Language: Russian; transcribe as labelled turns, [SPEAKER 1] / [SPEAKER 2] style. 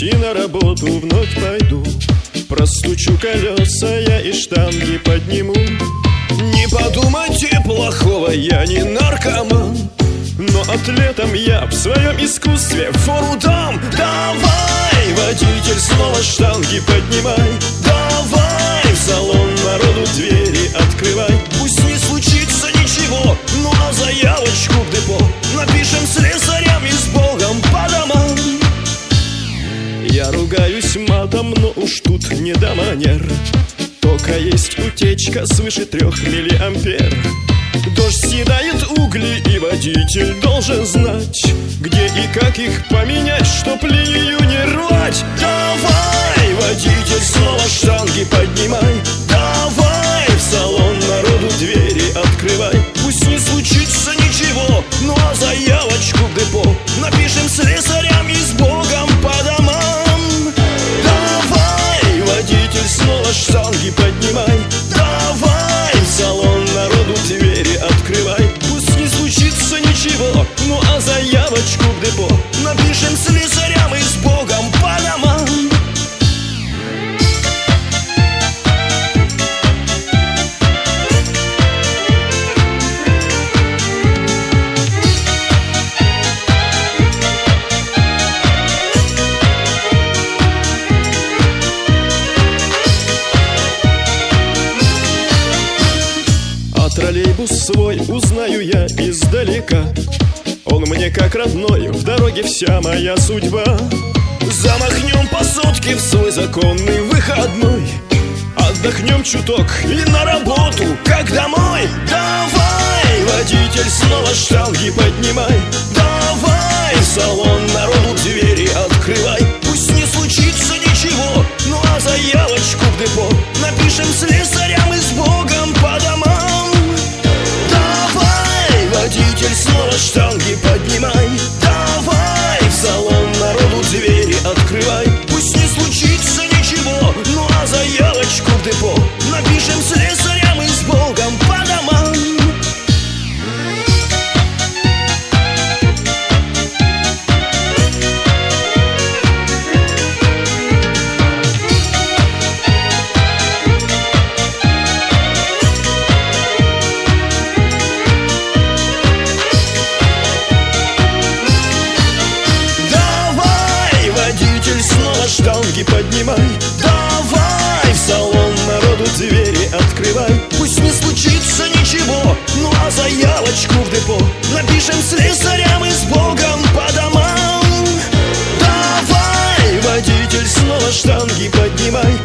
[SPEAKER 1] путь и на работу вновь пойду. Простучу колеса я и штанги подниму. Не подумайте плохого, я не наркоман, но атлетом я в своем искусстве фору дам. Давай, водитель, снова штанги поднимай. Давай, в салон народу двери открывай. Пусть не случится ничего, ну а заявочку в депо напишем слесарям и с Богом по домам. Я ругаюсь матом, но уж тут не до манер. Тока есть утечка свыше 3 миллиампер. Дождь съедает угли, и водитель должен знать, где и как их поменять, чтоб линию не рвать. Давай, водитель, снова штанги поднимай. Давай, в салон народу двери открывай. Пусть не случится ничего, ну а заявочку в депо напишем слесарям и с Богом по домам. Давай, водитель, снова штанги поднимай. Давай, в салон народу двери открывай. Пусть не случится ничего, ну а заявочку в депо напишем слесарям и с Богом по домам. Троллейбус свой узнаю я издалека. Он мне как родной, в дороге вся моя судьба. Замахнем по сотке в свой законный выходной. Отдохнем чуток и на работу, как домой. Давай, водитель, снова штанги поднимай. Давай, в салон народу двери открывай. Пусть не случится ничего, ну а заявочку в депо напишем слесарям и с Богом по домам. Водитель, снова штанги поднимай. Давай, в салон народу двери открывай. Пусть не случится ничего, ну а заявочку в депо напишем слесарям и с Богом по домам. Штанги поднимай. Давай, в салон народу двери открывай. Пусть не случится ничего, ну а заявочку в депо напишем слесарям и с Богом по домам. Давай, водитель, снова штанги поднимай.